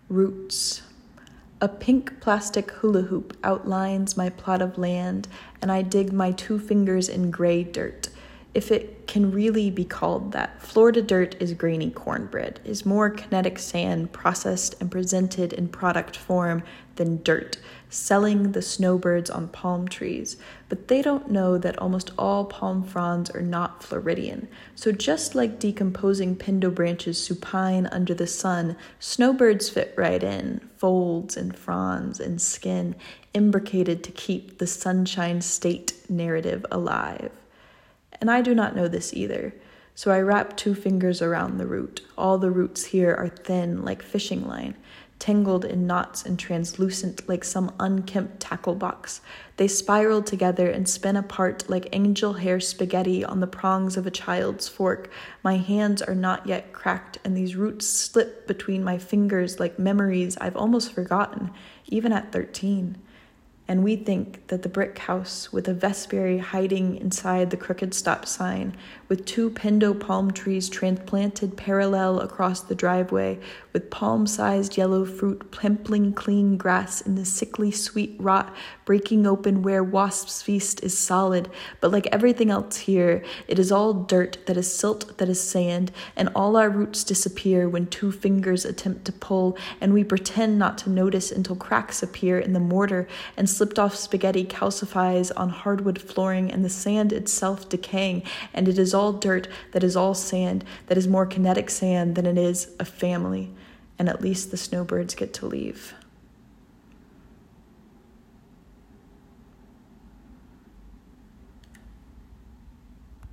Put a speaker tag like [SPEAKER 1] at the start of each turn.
[SPEAKER 1] Roots. A pink plastic hula hoop outlines my plot of land, and I dig my 2 fingers in gray dirt. If it can really be called that. Florida dirt is grainy cornbread, is more kinetic sand processed and presented in product form than dirt, selling the snowbirds on palm trees. But they don't know that almost all palm fronds are not Floridian. So just like decomposing pindo branches supine under the sun, snowbirds fit right in, folds and fronds and skin, imbricated to keep the sunshine state narrative alive. And I do not know this either, so I wrap 2 fingers around the root. All the roots here are thin like fishing line, tangled in knots and translucent like some unkempt tackle box. They spiral together and spin apart like angel hair spaghetti on the prongs of a child's fork. My hands are not yet cracked, and these roots slip between my fingers like memories I've almost forgotten, even at 13. And we think that the brick house with a vesperi hiding inside the crooked stop sign, with 2 pindo palm trees transplanted parallel across the driveway, with palm-sized yellow fruit pimpling clean grass in the sickly sweet rot breaking open where wasps' feast is solid. But like everything else here, it is all dirt that is silt that is sand, and all our roots disappear when 2 fingers attempt to pull, and we pretend not to notice until cracks appear in the mortar, and slipped off spaghetti calcifies on hardwood flooring, and the sand itself decaying, and it is all dirt that is all sand, that is more kinetic sand than it is a family, and at least the snowbirds get to leave.